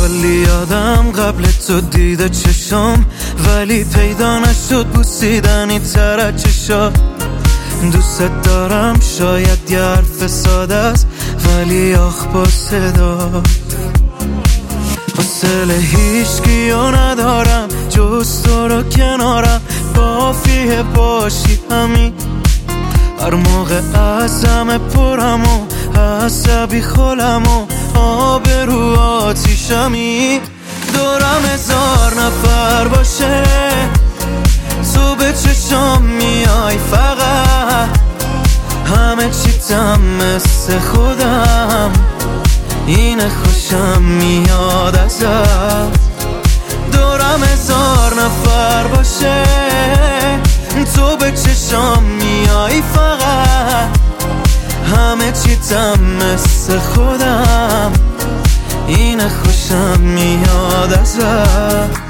کلی یادم قبل تو دیده چشم، ولی پیدا نشد بوسیدنی تر از چشات. دوست دارم شاید یه حرف ساده است، ولی آخ با صدات. حوصله هیچکیو ندارم جز تو رو کنارم، کافیه باشی همین. هر موقع ازم پرم و عصبی خولم و آبرو آتیشمی. دورم 1000 نفر باشه، تو به چشام میای فقط. همه چیتم مثل خودم، اینه خوشم میاد ازت. دورم 1000 نفر باشه، تو به چشام میای فقط. همه چیتم مثل خودم، اینه خوشم میاد ازت.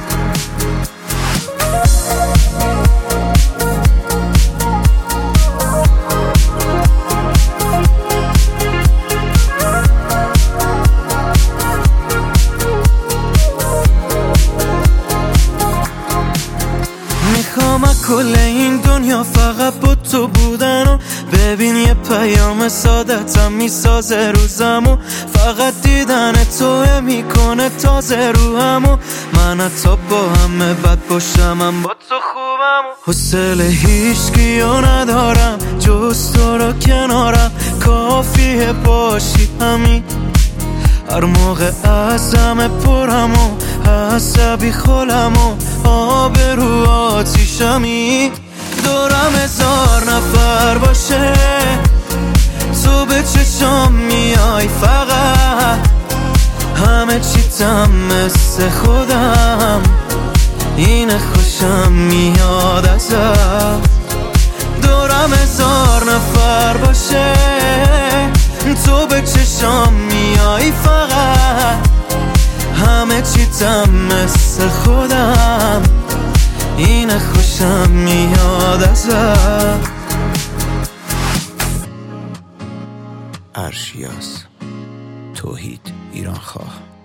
میخوام کل این دنیا فقط با تو بودن و ببین یه پیام سادتم میسازه روزمو. فقط دیدن توه میکنه تازه روحمو. من حتی با همه بد باشم هم با تو خوبمو. حوصله هیچکیو ندارم جز تو رو کنارم، کافیه باشی همین. هر موقع ازم پرم و عصبی خولم و آبرو آتیشمی. دورم 1000 نفر باشه، تو به چشام میای فقط. همه چیتم مثل خودم، اینه خوشم میاد ازت. دورم 1000 نفر باشه، تو به چشام میای فقط. همه چیتم مثل خودم، اینه خوشم میاد ازت. ارشیاس توحید ایران خواه.